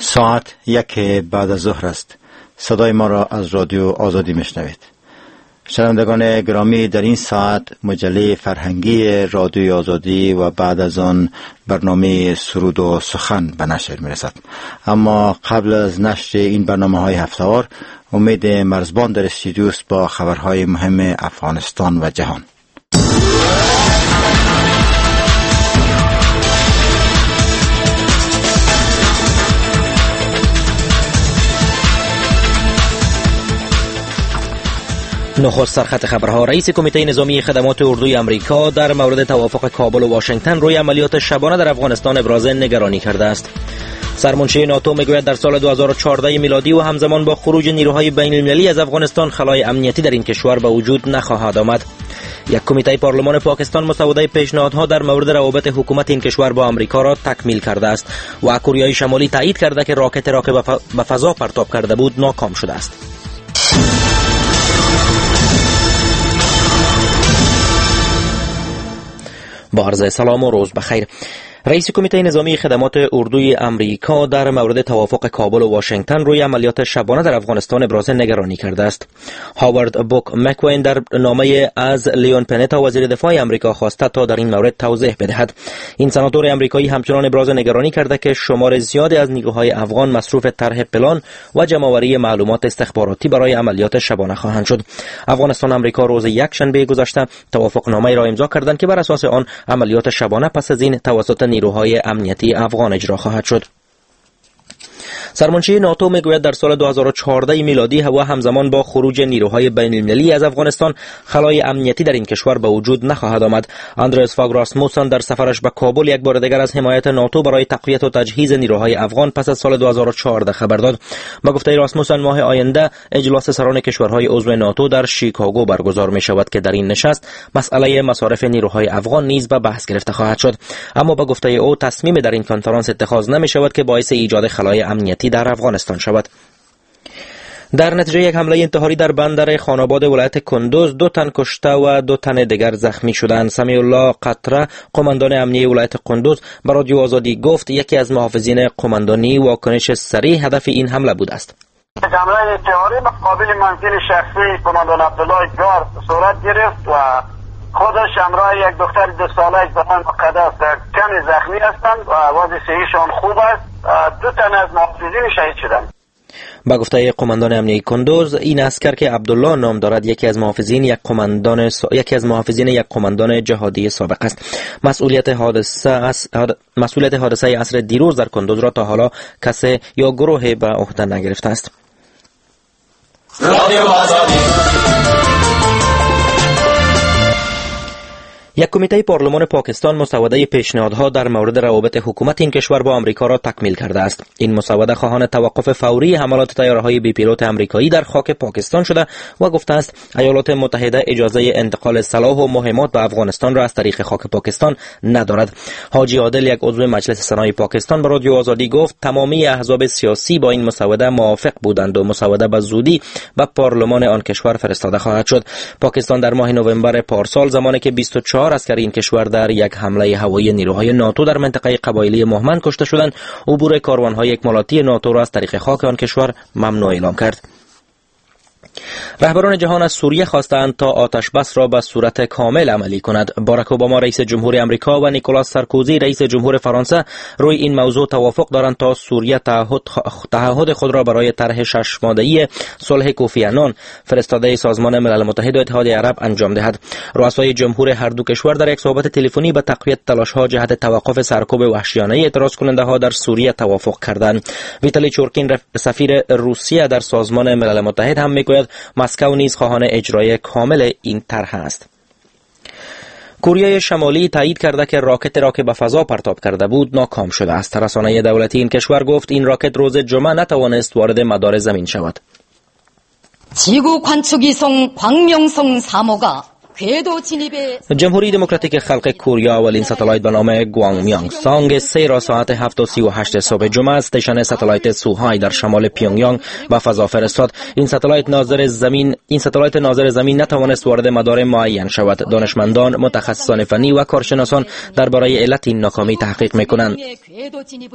ساعت 1 بعد از ظهر است. صدای ما را از رادیو آزادی میشنوید. شنوندگان گرامی، در این ساعت مجله فرهنگی رادیو آزادی و بعد از آن برنامه سرود و سخن به نشر میرسد. اما قبل از نشر این برنامه های هفته‌وار، امید مرزبان در استودیو است با خبرهای مهم افغانستان و جهان. نخست سرخط خبرها. رئیس کمیته نظامی خدمات اردوی آمریکا در مورد توافق کابل و واشنگتن روی عملیات شبانه در افغانستان ابراز نگرانی کرده است. سرمنشی ناتو میگوید در سال 2014 میلادی و همزمان با خروج نیروهای بین المللی از افغانستان خلای امنیتی در این کشور به وجود نخواهد آمد. یک کمیته پارلمان پاکستان مسوده پیشنهادها در مورد روابط حکومت این کشور با آمریکا را تکمیل کرده است و کره شمالی تایید کرده که راکت را که به فضا پرتاب کرده بود ناکام شده است. با عرض سلام و روز بخیر. رئیس کمیته نظامی خدمات اردوی آمریکا در مورد توافق کابل و واشنگتن روی عملیات شبانه در افغانستان ابراز نگرانی کرده است. هاوارد بوک مکوین در نامه از لیون پنتا وزیر دفاع آمریکا خواسته تا در این مورد توضیح بدهد. این سناتور آمریکایی همچنان ابراز نگرانی کرده که شمار زیادی از نیروهای افغان مصروف طرح پلان و جمع‌آوری معلومات استخباراتی برای عملیات شبانه خواهند شد. افغانستان و آمریکا روز یکشنبه گذشته توافقنامه‌ای را امضا کردند که بر اساس آن عملیات شبانه پس از این توسط نیروهای امنیتی افغان اجرا خواهد شد. سرمنشی ناتو میگوید در سال 2014 میلادی و همزمان با خروج نیروهای بین المللی از افغانستان خلای امنیتی در این کشور به وجود نخواهد آمد. اندرس فاگ راسموسن در سفرش به کابل یک بار دیگر از حمایت ناتو برای تقویت و تجهیز نیروهای افغان پس از سال 2014 خبر داد. با گفته راسموسن ماه آینده اجلاس سران کشورهای عضو ناتو در شیکاگو برگزار می شود که در این نشست مسئله مصارف نیروهای افغان نیز به بحث گرفته خواهد شد. اما با گفته او تصمیم در این کنفرانس اتخاذ نمی شود که باعث ایجاد خلای امنیتی در افغانستان شود. در نتیجه یک حمله انتحاری در بندر خاناباد ولایت کندوز 2 تن کشته و 2 تن دیگر زخمی شدند. سمیع الله قطره قماندان امنیه ولایت کندوز به رادیو آزادی گفت یکی از محافظین قماندانی واکنش سریع هدف این حمله بوده است. حمله انتحاری مقابل منزل شخصی قماندان عبدالله گار صورت گرفت و خودش همراه یک دختر 2 ساله زبان مقدس کمی زخمی هستند و وضع صحیشان خوب است. 2 تن از محافظین شهید شدند. با گفته قماندان امنیه کندوز، این عسکر که عبدالله نام دارد یکی از محافظین یک قماندان جهادی سابق است. مسئولیت حادثه عصر دیروز در کندوز را تا حالا کسی یا گروهی به عهده نگرفته است. رادیو آزادی. یک کمیته پارلمان پاکستان مسوده پیشنهادها در مورد روابط حکومت این کشور با آمریکا را تکمیل کرده است. این مسوده خواهان توقف فوری حملات طیاره‌های بی پیلوت آمریکایی در خاک پاکستان شده و گفته است ایالات متحده اجازه انتقال سلاح و مهمات به افغانستان را از طریق خاک پاکستان ندارد. حاجی عادل، یک عضو مجلس سنای پاکستان، به رادیو آزادی گفت تمامی احزاب سیاسی با این مسوده موافق بودند و مسوده به زودی به پارلمان آن کشور فرستاده خواهد شد. پاکستان در ماه نوامبر پارسال زمانی که 24 اسکر این کشور در یک حمله هوایی نیروهای ناتو در منطقه قبایلی مهمن کشته شدند، عبور کاروان‌های اکمالاتی ناتو را از طریق خاک آن کشور ممنوع اعلام کرد. رهبران جهان از سوریه خواستند تا آتش بس را به صورت کامل عملی کند. باراک اوباما رئیس جمهور آمریکا و نیکولاس سارکوزی رئیس جمهور فرانسه روی این موضوع توافق دارند تا سوریه تعهد خود را برای طرح 6 ماده‌ای صلح کوفی عنان فرستاده سازمان ملل متحد و اتحادیه عرب انجام دهد. رؤسای جمهور هر دو کشور در یک صحبت تلفنی به تقویت تلاش‌ها جهت توقف سرکوب وحشیانه اعتراض کننده‌ها در سوریه توافق کردند. ویتالی چورکین سفیر روسیه در سازمان ملل متحد هم میگوید مسکو نیز خواهان اجرای کامل این طرح است. کره شمالی تایید کرده که راکت را که به فضا پرتاب کرده بود ناکام شده است. رسانه دولتی این کشور گفت این راکت روز جمعه نتوانست وارد مدار زمین شود. 지구 관측위성 광명성 3호가 جمهوری دموکراتیک خلق کره اولین ستالایت به نام گوانگمیانگ سانگ 3 را ساعت 7:38 صبح جمعه استیشن ستالایت سوهای در شمال پیونگیانگ به فضا فرستاد. این ستالایت ناظر زمین نتوانست وارد مدار معین شود. دانشمندان، متخصصان فنی و کارشناسان درباره علت این ناکامی تحقیق میکنند.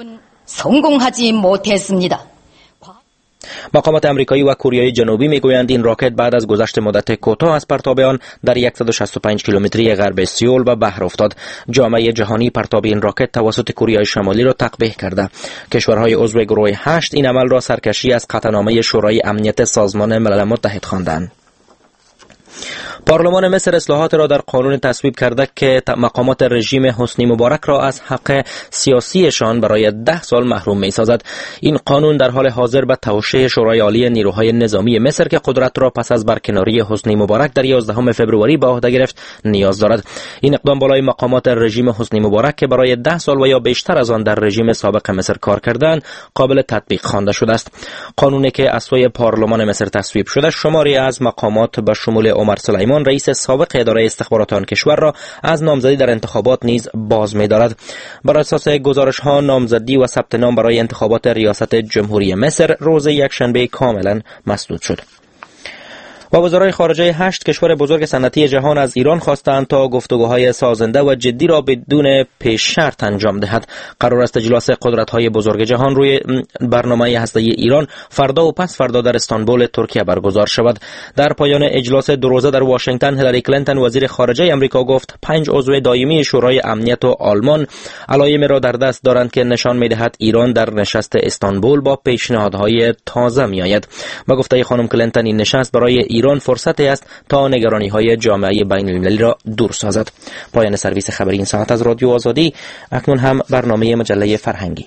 성공하지 못했습니다. مقامات آمریکایی و کوریای جنوبی میگویند این راکت بعد از گذشت مدت کوتاه از پرتاب آن در 165 کیلومتری غرب سئول به بحر افتاد. جامعه جهانی پرتاب این راکت توسط کوریای شمالی را تقبیح کرده. کشورهای عضو گروه 8 این عمل را سرکشی از قطعنامه شورای امنیت سازمان ملل متحد خواندند. پارلمان مصر اصلاحات را در قانون تصویب کرده که مقامات رژیم حسنی مبارک را از حق سیاسیشان برای 10 سال محروم می سازد. این قانون در حال حاضر به توشیح شورای عالی نیروهای نظامی مصر که قدرت را پس از برکناری حسنی مبارک در 11 فوریه به عهده گرفت نیاز دارد. این اقدام بالای مقامات رژیم حسنی مبارک که برای 10 سال و یا بیشتر از آن در رژیم سابق مصر کار کردند قابل تطبیق خوانده شده است. قانونی که از سوی پارلمان مصر تصویب شده شماری از مقامات به شمول عمر سلیمان رئیس سابق اداره استخبارات آن کشور را از نامزدی در انتخابات نیز باز می‌دارد. بر اساس گزارش‌ها نامزدی و ثبت نام برای انتخابات ریاست جمهوری مصر روز یکشنبه کاملا مسدود شد. و وزرای خارجه 8 کشور بزرگ صنعتی جهان از ایران خواستند تا گفتگوهای سازنده و جدی را بدون پیش شرط انجام دهد. قرار است اجلاس قدرت‌های بزرگ جهان روی برنامه هسته‌ای ایران فردا و پس فردا در استانبول ترکیه برگزار شود. در پایان اجلاس 2 روزه در واشنگتن هیلاری کلینتون وزیر خارجه آمریکا گفت 5 عضو دائمی شورای امنیت و آلمان علایمی را در دست دارند که نشان می‌دهد ایران در نشست استانبول با پیشنهادهای تازه می‌آید. با گفته خانم کلینتون این نشست برای ایران فرصتی است تا نگرانی‌های جامعه بین‌المللی را دور سازد. پایان سرویس خبری این ساعت از رادیو آزادی. اکنون هم برنامه مجله فرهنگی.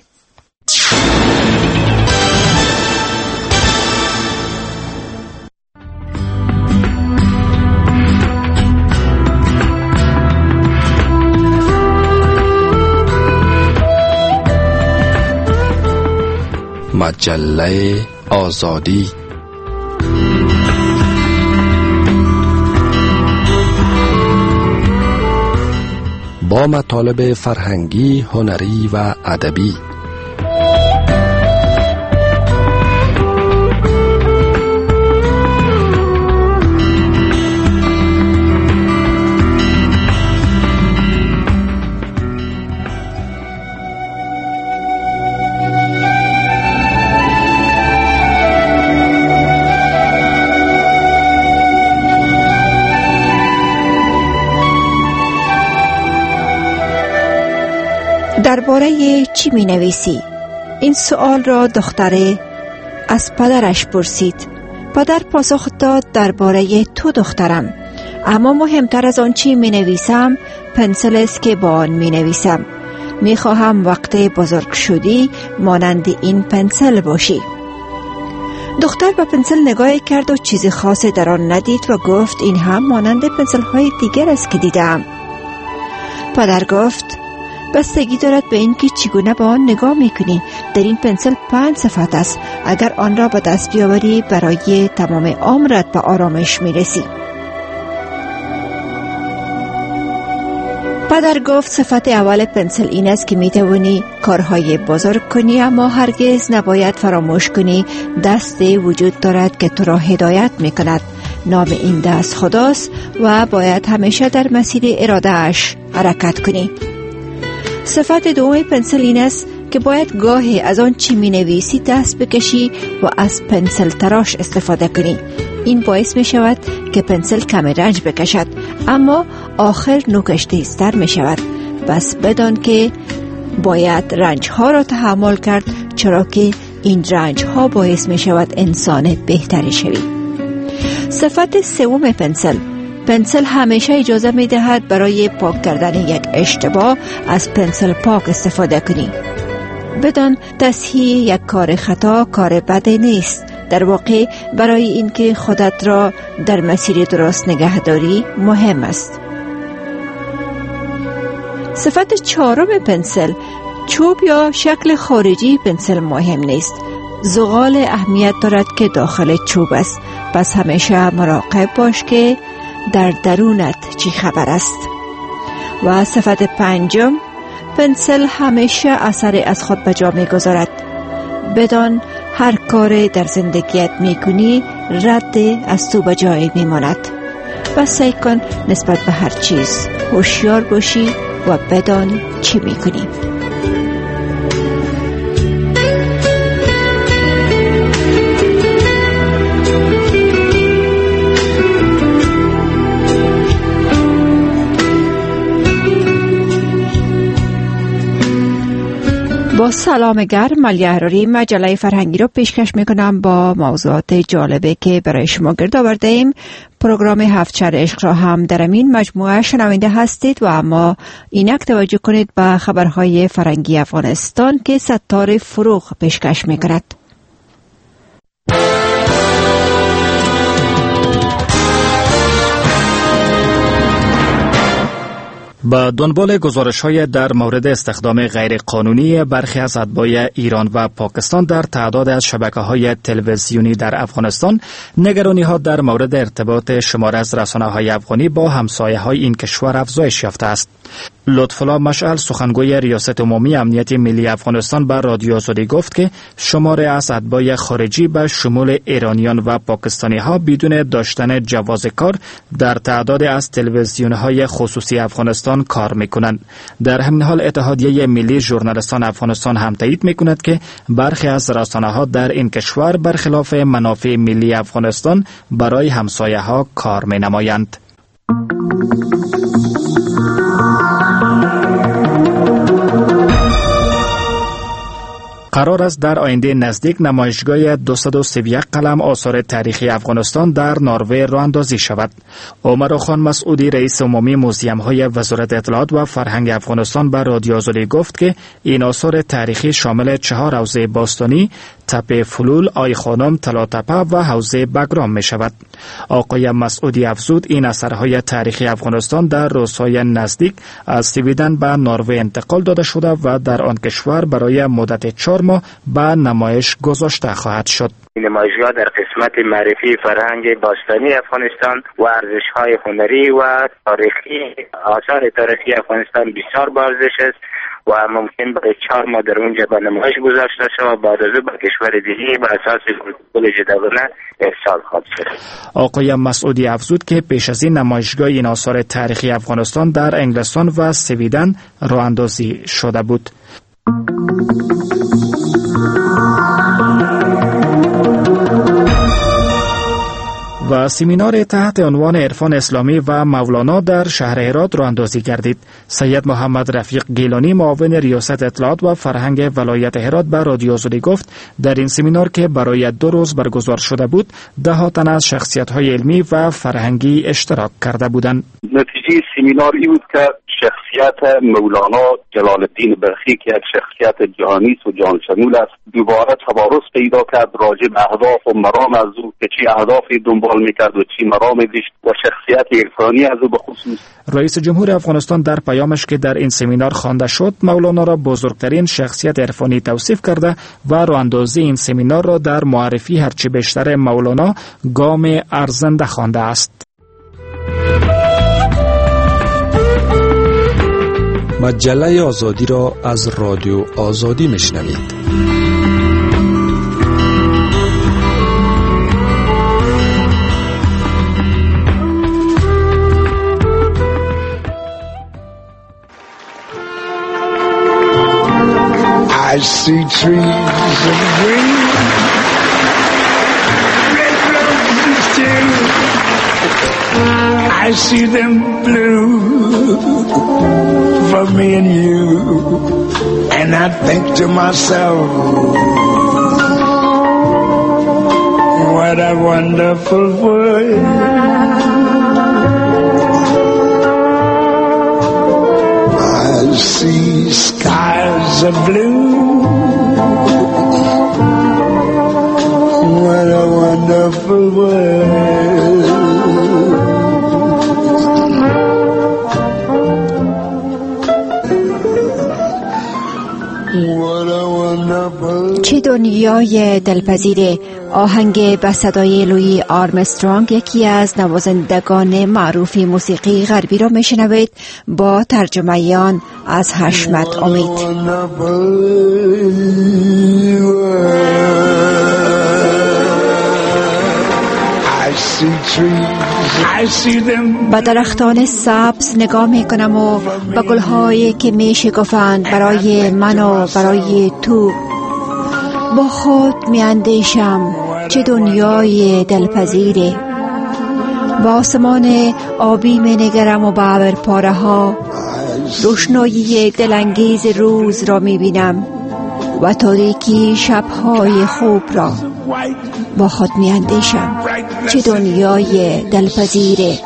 مجله آزادی با مطالب فرهنگی، هنری و ادبی. درباره چی می نویسی؟ این سوال را دختره از پدرش پرسید. پدر پاسخ داد درباره تو دخترم، اما مهمتر از آن چی می نویسم پنسل است که با آن می نویسم. می خواهم وقت بزرگ شدی مانند این پنسل باشی. دختر به پنسل نگاه کرد و چیز خاصی در آن ندید و گفت این هم مانند پنسل های دیگر است که دیدم. پدر گفت بستگی دارد به این که چگونه به آن نگاه میکنی. در این پنسل 5 صفت است. اگر آن را به دست بیاوری برای تمام عمرت به آرامش میرسی. پدر گفت صفت اول پنسل این است که میتوانی کارهای بزرگ کنی، اما هرگز نباید فراموش کنی دست وجود دارد که تو را هدایت میکند. نام این دست خداست و باید همیشه در مسیر اراده اش حرکت کنی. صفت دوم پنسل این است که باید گاهی از آن چی می نویسی دست بکشی و از پنسل تراش استفاده کنی. این باعث می شود که پنسل کم رنج بکشد، اما آخر نوکش تیزتر می شود. بس بدان که باید رنج ها را تحمل کرد، چرا که این رنج ها باعث می شود انسان بهتری شوی. صفت سوم پنسل همیشه اجازه می دهد برای پاک کردن یک اشتباه از پنسل پاک استفاده کنی. بدان تصحیح یک کار خطا کار بده نیست. در واقع برای اینکه خودت را در مسیر درست نگهداری مهم است. صفت چهارم پنسل، چوب یا شکل خارجی پنسل مهم نیست. زغال اهمیت دارد که داخل چوب است. پس همیشه مراقب باش که در درونت چی خبر است. و صفت پنجم، پنسل همیشه اثر از خود به جا می‌گذارد. بدان هر کار در زندگیت می‌کنی رد از تو به جای می‌ماند. و سعی کن نسبت به هر چیز هوشیار باشی و بدانی چی می‌کنی. سلام گرم، ملیه احراری مجله فرهنگی رو پیشکش میکنم با موضوعات جالبی که برای شما گرد آورده ایم. پروگرام هفت شهر عشق را هم در این مجموعه شنونده هستید و اما اینک توجه کنید به خبرهای فرهنگی افغانستان که ستار فروغ پیشکش میکند. با دنبال گزارش‌های در مورد استخدام غیرقانونی برخی از اتباع ایران و پاکستان در تعداد از شبکه‌های تلویزیونی در افغانستان، نگرانی‌ها در مورد ارتباط شمار از رسانه‌های افغانی با همسایه‌های این کشور افزایش یافته است. لطف‌الله مشعل، سخنگوی ریاست عمومی امنیت ملی افغانستان، به رادیو آزادی گفت که شمار از اتباع خارجی به شمول ایرانیان و پاکستانی‌ها بدون داشتن جواز کار در تعداد از تلویزیون‌های خصوصی افغانستان کار می‌کنند. در همین حال اتحادیه ملی ژورنالیستان افغانستان هم تایید می‌کند که برخی از رسانه‌ها در این کشور برخلاف منافع ملی افغانستان برای همسایه‌ها کار می‌نمایند. قرار است در آینده نزدیک نمایشگاه 231 قلم آثار تاریخی افغانستان در نروژ راه اندازی شود. عمر خان مسعودی، رئیس عمومی موزیم‌های وزارت اطلاعات و فرهنگ افغانستان، به رادیو آزادی گفت که این آثار تاریخی شامل 4 حوزه باستانی، تپه فلول، آی خانم، طلاتپه و حوزه بگرام می شود. آقای مسعودی افزود این اثرهای تاریخی افغانستان در روزهای نزدیک از سویدن به نروژ انتقال داده شده و در آن کشور برای مدت 4 ماه به نمایش گذاشته خواهد شد. نمایشگاه در قسمت معرفی فرهنگ باستانی افغانستان و ارزش‌های هنری و تاریخی، آثار تاریخی افغانستان بسیار با ارزش است و ممکن برای 4 ماه در اونجا به نمایش گذاشته شود. بعد از به کشور دیگه بر اساس پروتکل جداگانه ارسال خواهد شد. آقای مسعودی افزود که پیش از این نمایشگاه این آثار تاریخی افغانستان در انگلستان و سویدن راه اندازی شده بود. و سمینار تحت عنوان عرفان اسلامی و مولانا در شهر هرات راه اندازی گردید. سید محمد رفیق گیلانی، معاون ریاست اطلاعات و فرهنگ ولایت هرات، به رادیو آزادی گفت در این سمینار که برای 2 روز برگزار شده بود، 10 تن از شخصیت‌های علمی و فرهنگی اشتراک کرده بودند. نتیجه سمینار این بود که شخصیت مولانا جلال الدین بلخی که یک شخصیت جهانی و جان شمول است، دوباره توارث پیدا کرد راجع به اهداف و مرام از او که چی اهدافی دنبال میکرد و چی مرام داشت و شخصیت عرفانی از او به خصوص. رئیس جمهور افغانستان در پیامش که در این سمینار خوانده شد، مولانا را بزرگترین شخصیت عرفانی توصیف کرده و راهاندازی این سمینار را در معرفی هرچه بیشتر مولانا گام ارزنده خوانده است. مجله آزادی را از رادیو آزادی میشنوید. I see trees of green, red roses too. I see them blue for me and you, and I think to myself, what a wonderful world. I see skies of blue, what a wonderful world. چه دنیای دلپذیر. آهنگ به صدای لوی آرمسترانگ، یکی از نوازندگان معروف موسیقی غربی را میشنوید با ترجمه آن از حشمت امید. به درختان سبز نگاه میکنم و به گلهایی که میشکفند برای من و برای تو. با خود میاندیشم چه دنیای دلپذیره. با آسمان آبی مینگرم و به ابرپاره ها روشنایی دلانگیز روز را میبینم. و تاریکی شبهای خوب را با خود می اندیشم. چه دنیای دلپذیره.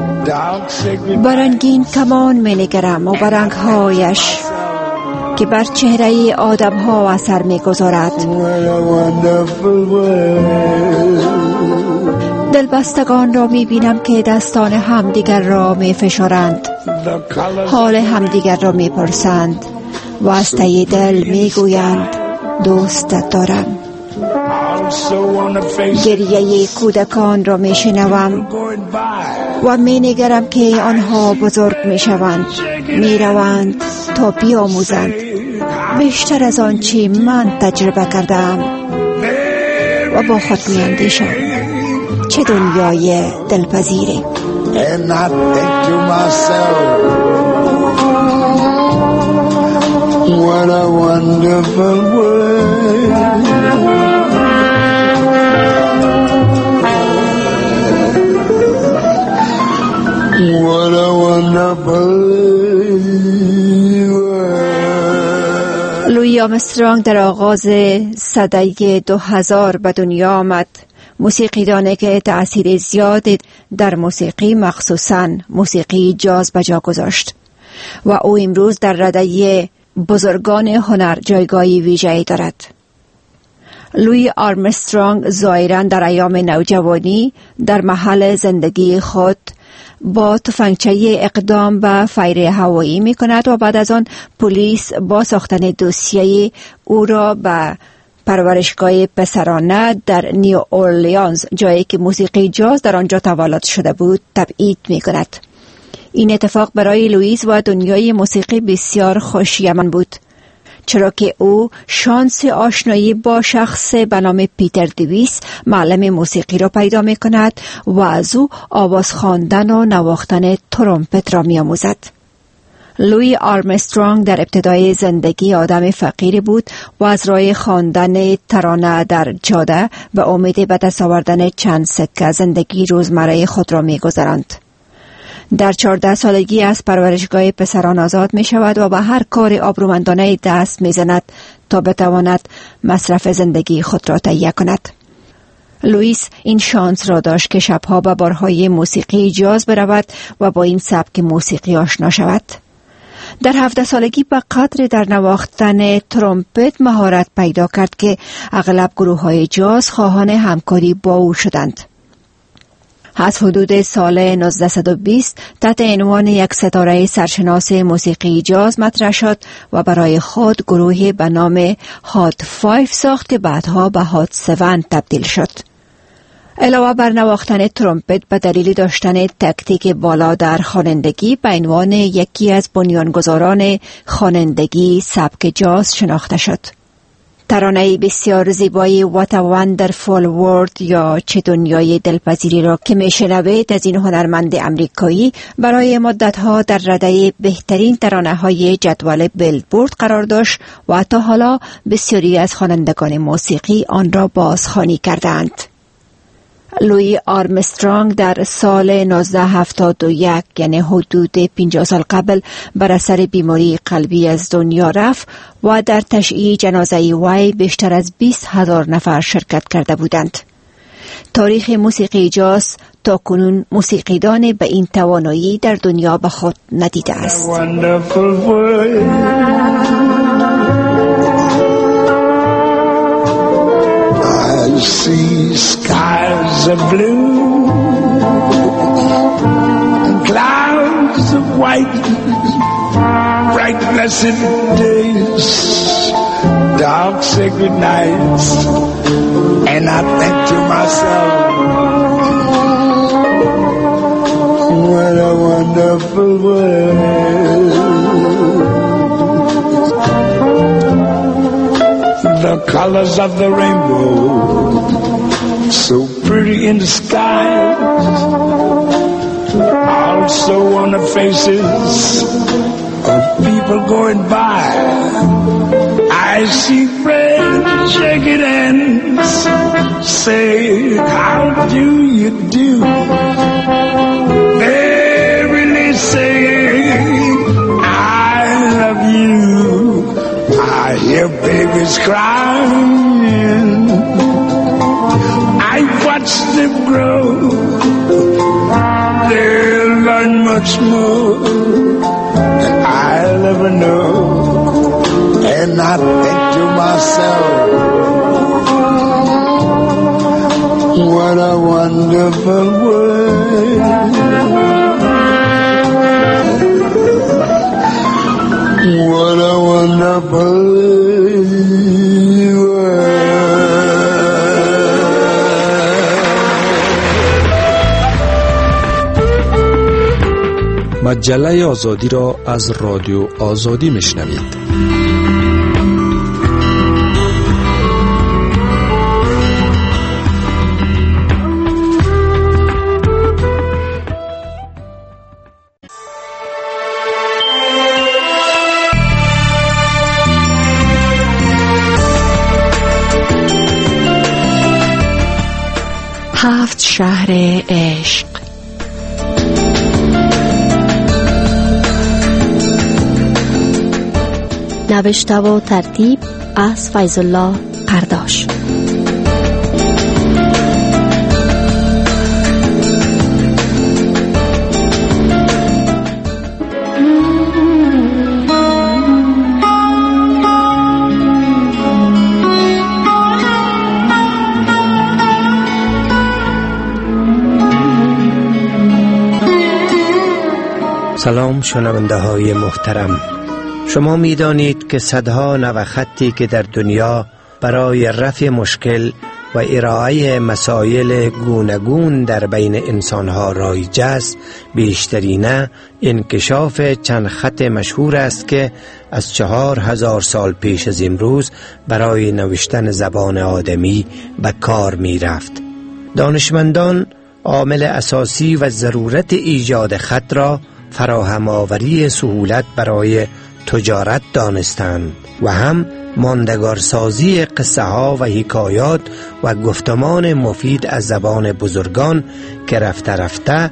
برنگین کمان می نگرم و برنگهایش که بر چهره آدم ها اثر می گذارد. دلبستگان را می بینم که دستان همدیگر را می فشارند، حال همدیگر را می پرسند و از ته دل می گویند دوستت دارم. گریه کودکان را می شنوم و می نگرم که آنها بزرگ می شوند، می روند تا بیاموزند بیشتر از آنچه من تجربه کردم و با خود می اندیشم چه دنیای دلپذیره. And I think to myself, what a wonderful world. What a wonderful world. لویی آرمسترانگ در آغاز سده 2000 به دنیا آمد. موسیقیدانی که تأثیر زیادی در موسیقی مخصوصاً موسیقی جاز به جا گذاشت و او امروز در رده بزرگان هنر جایگاهی ویژه‌ای دارد. لویی آرمسترانگ ظاهراً در ایام نوجوانی در محل زندگی خود با تفنگچه اقدام به فیر هوایی می کند و بعد از آن پلیس با ساختن دوسیه او را به پرورشگاه پسرانه در نیو اورلیانز، جایی که موسیقی جاز در آنجا تولد شده بود، تبعید می کند. این اتفاق برای لوئیس و دنیای موسیقی بسیار خوشیمن بود، چرا که او شانس آشنایی با شخص به نام پیتر دیویس، معلم موسیقی را پیدا می کند و از او آواز خواندن و نواختن ترومپت را می آموزد. لویی آرمسترانگ در ابتدای زندگی آدم فقیری بود و از راه خواندن ترانه در جاده به امید به دست آوردن چند سکه زندگی روزمره خود را می گذراند. در 14 سالگی از پرورشگاه پسران آزاد می شود و به هر کار آبرومندانه دست می زند تا بتواند مصرف زندگی خود را تهیه کند. لوئیس این شانس را داشت که شبها به بارهای موسیقی جاز برود و با این سبک موسیقی آشنا شود. در 17 سالگی به قدر در نواختن ترومپت مهارت پیدا کرد که اغلب گروه‌های جاز خواهان همکاری با او شدند. از حدود سال 1920 تحت عنوان یک ستاره سرشناس موسیقی جاز مطرح شد و برای خود گروهی به نام هات 5 ساخت که بعدها به هات 7 تبدیل شد. علاوه بر نواختن ترومپت به دلیل داشتن تکتیک بالا در خوانندگی به عنوان یکی از بنیانگذاران خوانندگی سبک جاز شناخته شد. ترانه بسیار زیبای What a Wonderful World یا چه دنیای دلپذیری را که میشنوید از این هنرمند امریکایی برای مدتها در رده بهترین ترانه‌های جدول بیلبورد قرار داشت و تا حالا بسیاری از خوانندگان موسیقی آن را بازخوانی کردند. لویی آرمسترانگ در سال 1971 یعنی حدود 50 سال قبل بر اثر بیماری قلبی از دنیا رفت و در تشییع جنازه وی بیشتر از 20,000 نفر شرکت کرده بودند. تاریخ موسیقی جاز تا کنون موسیقیدان به این توانایی در دنیا به خود ندیده است. I see skies of blue and clouds of white, bright blessed days, dark sacred nights, and I think to myself, what a wonderful world. The colors of the rainbow, so pretty in the sky, also on the faces of people going by. I see friends shaking hands, say, how do you do? They really say, I love you. I hear babies was crying. I watched them grow. They'll learn much more than I'll ever know. And I think to myself, what a wonderful world. What a wonderful world. مجله آزادی را از رادیو آزادی میشنوید. هفت شهر عشق. نوشته و ترتیب از فیض الله قرداش. سلام شنونده های محترم، شما می دانید که صدها نوخطی که در دنیا برای رفع مشکل و ارائه مسائل گوناگون در بین انسانها رایج است، بیشترینه انکشاف چند خط مشهور است که از 4000 سال پیش از امروز برای نوشتن زبان آدمی به کار می رفت. دانشمندان عامل اساسی و ضرورت ایجاد خط را فراهم آوری سهولت برای تجارت دانستند و هم ماندگارسازی قصه ها و حکایات و گفتمان مفید از زبان بزرگان که رفته رفته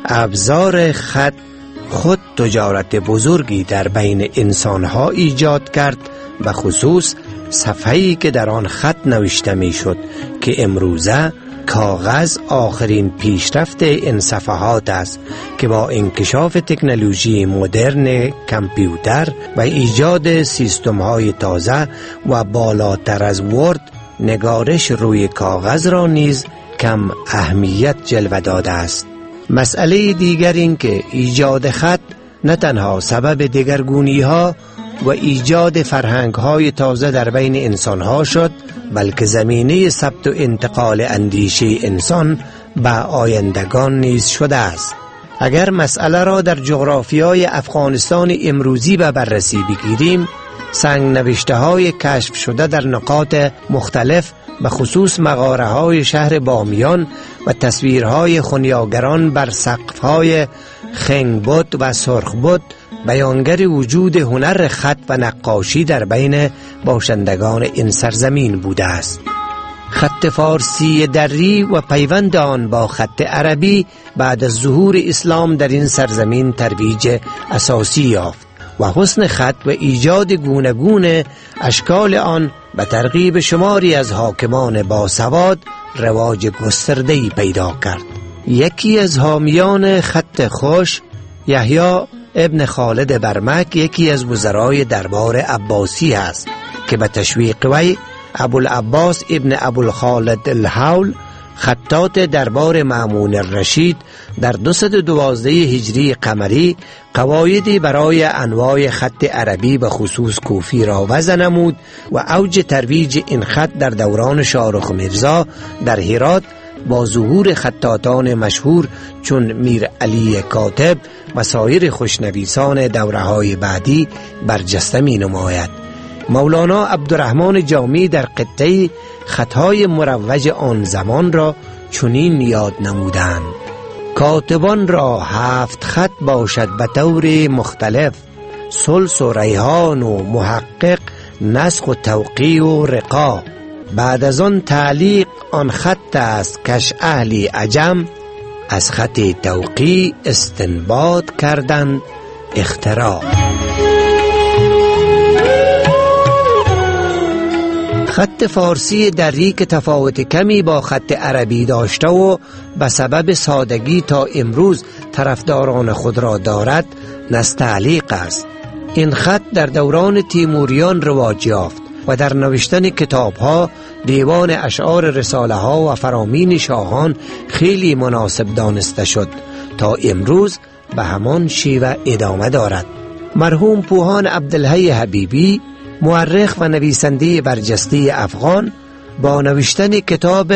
ابزار خط خود تجارت بزرگی در بین انسان ها ایجاد کرد، و خصوص صفحه‌ای که در آن خط نوشته می شد که امروزه کاغذ آخرین پیشرفت این صفحات است که با انکشاف تکنولوژی مدرن کامپیوتر و ایجاد سیستم های تازه و بالاتر از ورد، نگارش روی کاغذ را نیز کم اهمیت جلوه داده است. مسئله دیگر این که ایجاد خط نه تنها سبب دگرگونی ها و ایجاد فرهنگ های تازه در بین انسان ها شد، بلکه زمینه ثبت و انتقال اندیشه انسان به آیندگان نیز شده است. اگر مسئله را در جغرافیای افغانستان امروزی به بررسی بگیریم، سنگ نوشته های کشف شده در نقاط مختلف به خصوص مغاره های شهر بامیان و تصویرهای خونیاگران بر سقف‌های خنگبد و سرخبد بیانگر وجود هنر خط و نقاشی در بین باشندگان این سرزمین بوده است. خط فارسی دری و پیوند آن با خط عربی بعد از ظهور اسلام در این سرزمین ترویج اساسی یافت و حسن خط و ایجاد گوناگون اشکال آن به ترغیب شماری از حاکمان باسواد رواج گسترده‌ای پیدا کرد. یکی از حامیان خط خوش، یحیی ابن خالد برمک، یکی از وزرای دربار عباسی است که به تشویق وی ابوالعباس ابن ابوالخالد الحول خطاط دربار مأمون الرشید در 212 هجری قمری قواعدی برای انواع خط عربی به خصوص کوفی را وضع نمود و اوج ترویج این خط در دوران شاهرخ میرزا در هرات با ظهور خطاطان مشهور چون میر علی کاتب و سایر خوشنویسان دوره‌های بعدی برجسته می نماید. مولانا عبدالرحمن جامی در قطعه خطهای مروج آن زمان را چنین یاد نمودند: کاتبان را 7 خط باشد به طور مختلف، سلس و ریحان و محقق، نسخ و توقیع و رقا. بعد از آن تعلیق آن خط است کش اهلی عجم، از خط توقیع استنباط کردند اختراع. خط فارسی دری که تفاوت کمی با خط عربی داشته و به سبب سادگی تا امروز طرفداران خود را دارد نستعلیق است. این خط در دوران تیموریان رواج یافت و در نوشتن کتاب‌ها، دیوان اشعار رساله‌ها و فرامین شاهان خیلی مناسب دانسته شد تا امروز به همان شیوه ادامه دارد. مرحوم پوهان عبدالحی حبیبی، مورخ و نویسنده برجسته افغان، با نوشتن کتاب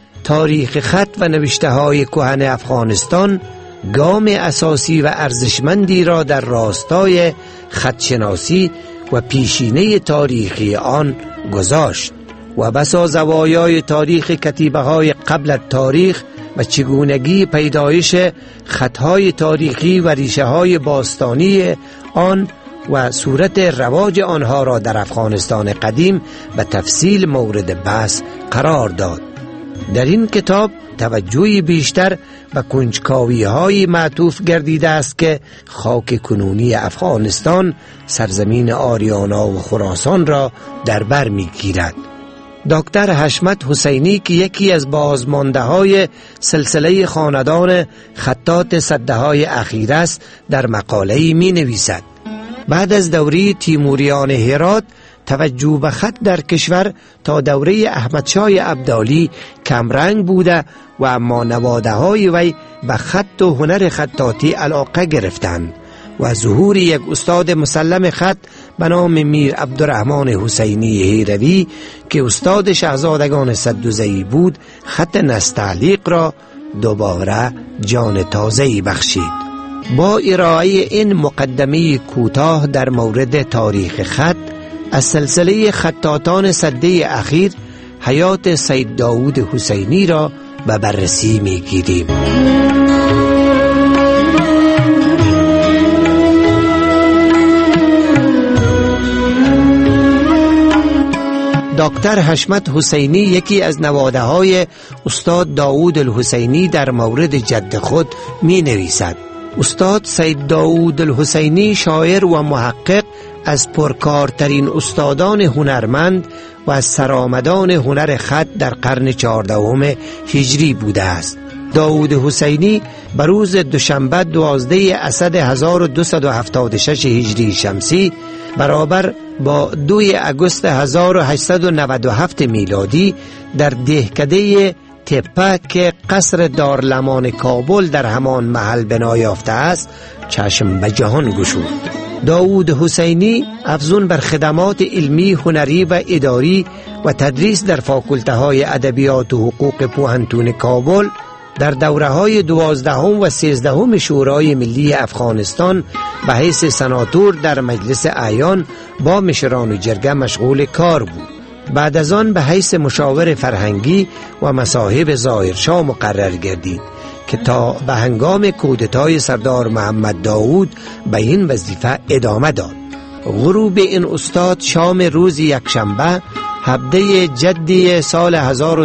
تاریخ خط و نوشته‌های کهن افغانستان گام اساسی و ارزشمندی را در راستای خطشناسی و پیشینه تاریخی آن گذاشت و بسا زوایای تاریخ کتیبه‌های قبل از تاریخ و چگونگی پیدایش خطهای تاریخی و ریشه‌های باستانی آن و صورت رواج آنها را در افغانستان قدیم به تفصیل مورد بحث قرار داد. در این کتاب توجهی بیشتر به کنجکاوی‌های معطوف گردیده است که خاک کنونی افغانستان، سرزمین آریانا و خراسان را در بر می‌گیرد. دکتر حشمت حسینی که یکی از بازمانده‌های سلسله خاندان خطاط سده‌های اخیر است، در مقاله‌ای می‌نویسد: بعد از دوره تیموریان هرات، توجه به خط در کشور تا دوره احمدشاه ابدالی کمرنگ بوده و اما نواده‌های وی به خط و هنر خطاطی علاقه گرفتند و ظهور یک استاد مسلم خط به نام میر عبدالرحمن حسینی هیروی که استاد شاهزادگان سدوزئی بود، خط نستعلیق را دوباره جان تازه‌ای بخشید. با ارائه این مقدمه کوتاه در مورد تاریخ خط از سلسله خطاطان سده اخیر، حیات سید داود حسینی را به بررسی می‌گیریم. دکتر حشمت حسینی یکی از نواده‌های استاد داود الحسینی در مورد جد خود می‌نویسد: استاد سید داود الحسینی شاعر و محقق از پرکارترین استادان هنرمند و از سرآمدان هنر خط در قرن 14 هجری بوده است. داود حسینی بر روز دوشنبه 12 اسد 1276 هجری شمسی برابر با 2 آگوست 1897 میلادی در دهکده تپه که قصر دارالمان کابل در همان محل بنا یافته است چشم به جهان گشود. داود حسینی افزون بر خدمات علمی، هنری و اداری و تدریس در فاکولته‌های ادبیات و حقوق پوهنتون کابل، در دوره‌های 12 و 13 شورای ملی افغانستان به حیث سناتور در مجلس اعیان با مشران جرگه مشغول کار بود. بعد از آن به حیث مشاور فرهنگی و مصاحب ظاهرشاه مقرر گردید که تا به هنگام کودتای سردار محمد داود به این وظیفه ادامه داد. غروب این استاد شام روز یکشنبه 17 جدی سال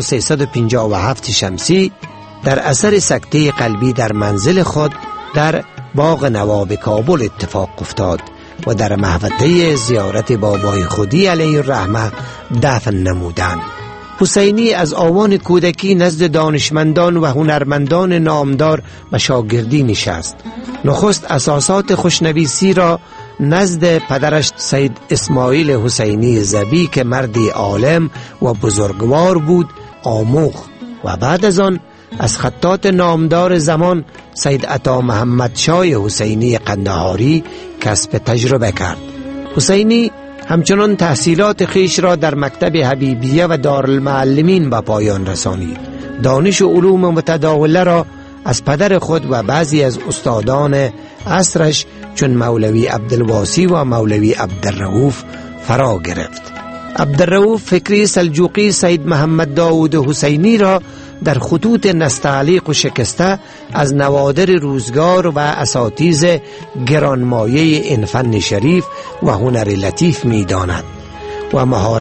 1357 شمسی در اثر سکته قلبی در منزل خود در باغ نواب کابل اتفاق افتاد و در محوطه زیارت بابای خودی علیه الرحمه دفن نمودند. حسینی از آوان کودکی نزد دانشمندان و هنرمندان نامدار و شاگردی نشست. نخست اساسات خوشنویسی را نزد پدرش سید اسماعیل حسینی زبی که مردی عالم و بزرگوار بود آموخت و بعد از آن از خطاط نامدار زمان سید عطا محمد شاه حسینی قندهاری کسب تجربه کرد. حسینی همچنان تحصیلات خیش را در مکتب حبیبیه و دارالمعلمین به پایان رسانید. دانش و علوم متداوله را از پدر خود و بعضی از استادان عصرش چون مولوی عبدالواسی و مولوی عبدالرؤوف فرا گرفت. عبدالرؤوف فکری سلجوقی سید محمد داود حسینی را در خطوط نستعلیق و شکسته از نوادر روزگار و اساتیز گرانمایه این فن شریف و هنر لطیف می داند و مهارت